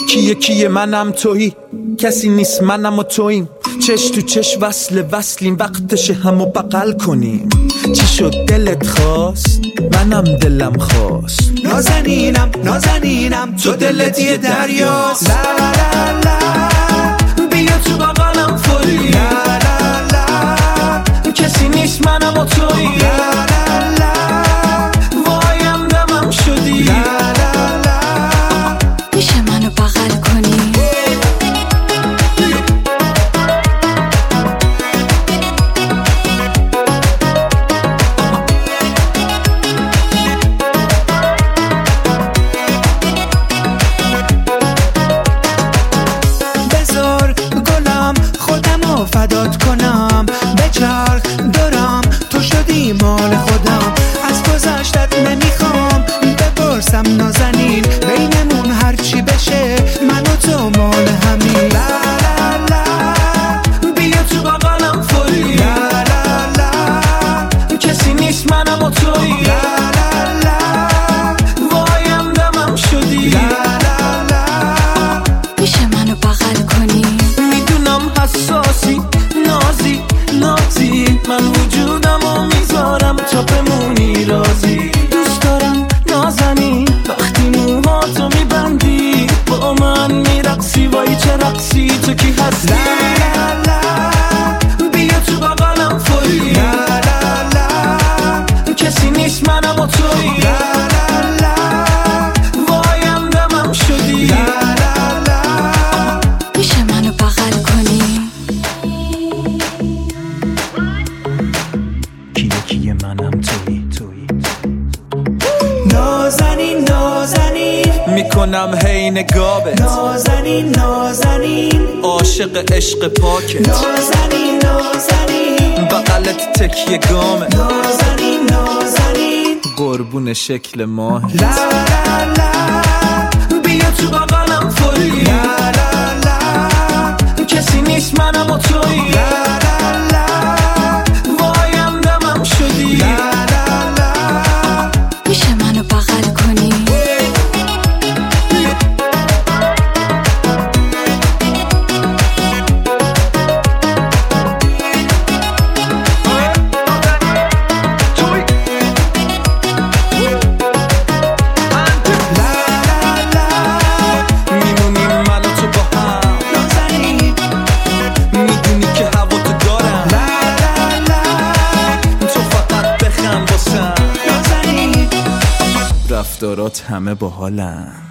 کیه منم تویی، کسی نیست منم و توییم، چش تو چش وصلیم، وقتشه همو بغل کنیم. چی شد دلت خواست؟ منم دلم خواست. نازنینم تو دلت یه دریاست. لا لا لا بیا تو بغلم فوری. لا لا لا کسی نیست منم و تویی. لا لا لا وایم دمم شدی. لا لا لا میشه منو بغل کنی؟ فدات کنم بچرخ دارم تو شدی مال خودم. از گذشتت نمیخوام بپرسم نازنین، بینمون هرچی بشه من و تو مال همین. لا لا لا بیا تو بغلم فوری. لا لا لا کسی نیست منم و تویی. لا لا لا وایم دمم شدی. لا لا لا میشه منو بغل کنی؟ میدونم حساسی نازی من وجودمو میذارم تا بمونی راضی. دوست دارم نازنین وقتی موهاتو میبندی با من میرقصی. وای چه رقصی تو کی هستی؟ لا لا لا بیا تو بغلم فوری. لا لا لا کسی نیست منم و تویی. لا لا لا وایم دمم شدی. لا لا لا میشه منو بغل کنی؟ کیه منم تویی. نازنین میکنم هی نگابت. نازنین عاشق عشق پاکت. نازنین بغلت تکیه گامت. نازنین قربون شکل ماهت. لا لا لا بیا تو بغلم فوری. لا لا لا کسی نیست منم و تویی. لا لا لا وایم دمم شدی. لا لا لا میشه منو بغل کنی؟ رفتارات همه باحالن.